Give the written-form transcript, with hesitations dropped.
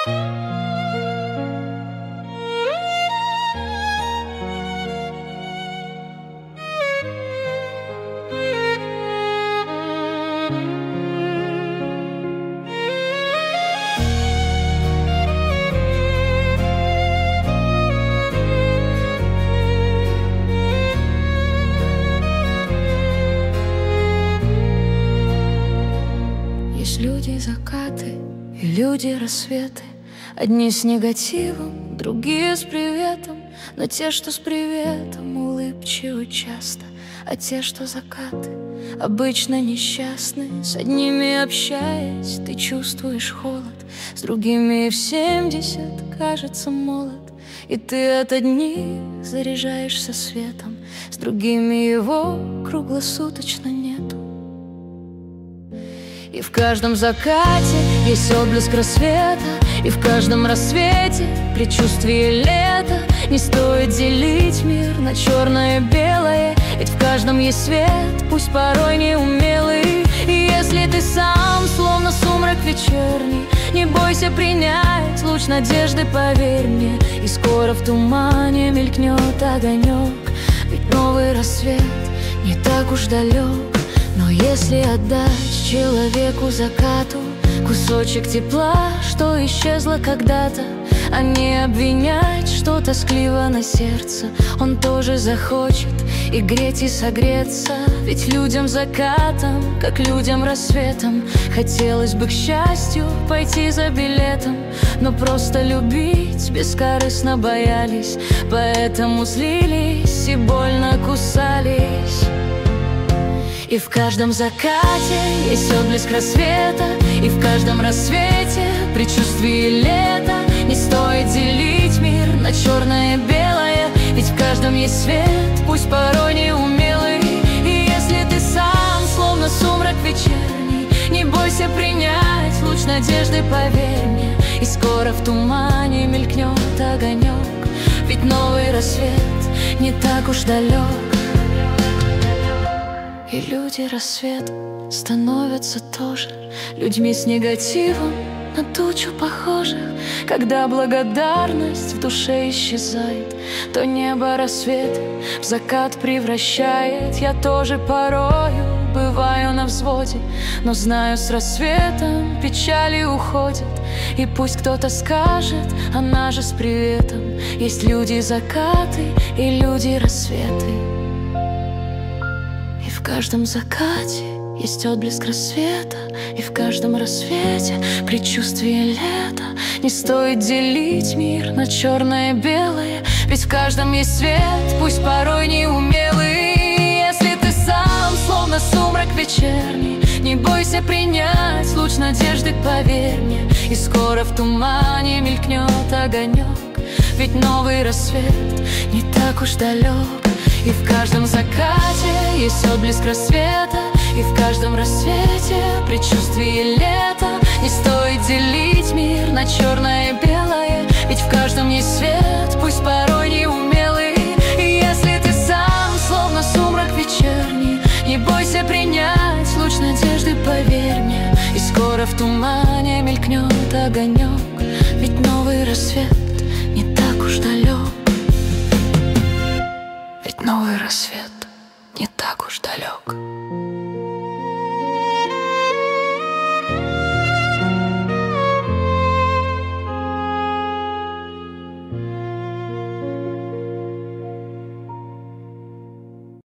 Есть люди закаты и люди рассветы, одни с негативом, другие с приветом. Но те, что с приветом, улыбчивы часто, а те, что закаты, обычно несчастны. С одними общаясь, ты чувствуешь холод, с другими в 70 кажется молод. И ты от одних заряжаешься светом, с другими его круглосуточно нету. И в каждом закате есть отблеск рассвета, и в каждом рассвете предчувствие лета. Не стоит делить мир на черное и белое, ведь в каждом есть свет, пусть порой неумелый. И если ты сам, словно сумрак вечерний, не бойся принять луч надежды, поверь мне. И скоро в тумане мелькнет огонек, ведь новый рассвет не так уж далек. Но если отдать человеку закату кусочек тепла, что исчезло когда-то, а не обвинять, что тоскливо на сердце, он тоже захочет и греть, и согреться. Ведь людям закатом, как людям рассветом, хотелось бы, к счастью, пойти за билетом, но просто любить бескорыстно боялись, поэтому злились и больно кусались. И в каждом закате есть отблеск рассвета, и в каждом рассвете предчувствие лета. Не стоит делить мир на черное и белое, ведь в каждом есть свет, пусть порой неумелый. И если ты сам, словно сумрак вечерний, не бойся принять луч надежды, поверь мне. И скоро в тумане мелькнет огонек, ведь новый рассвет не так уж далек. И люди рассвет становятся тоже людьми с негативом, на тучу похожих. Когда благодарность в душе исчезает, то небо рассвет в закат превращает. Я тоже порою бываю на взводе, но знаю, с рассветом печали уходят. И пусть кто-то скажет, она же с приветом. Есть люди закаты и люди рассветы. В каждом закате есть отблеск рассвета, и в каждом рассвете предчувствие лета. Не стоит делить мир на черное и белое, ведь в каждом есть свет, пусть порой неумелый. Если ты сам, словно сумрак вечерний, не бойся принять луч надежды, поверь мне. И скоро в тумане мелькнет огонек, ведь новый рассвет не так уж далек. И в каждом закате есть отблеск рассвета, и в каждом рассвете предчувствие лета. Не стоит делить мир на черное и белое, ведь в каждом есть свет, пусть порой неумелый. И если ты сам, словно сумрак вечерний, не бойся принять луч надежды, поверь мне. И скоро в тумане мелькнет огонек, ведь новый рассвет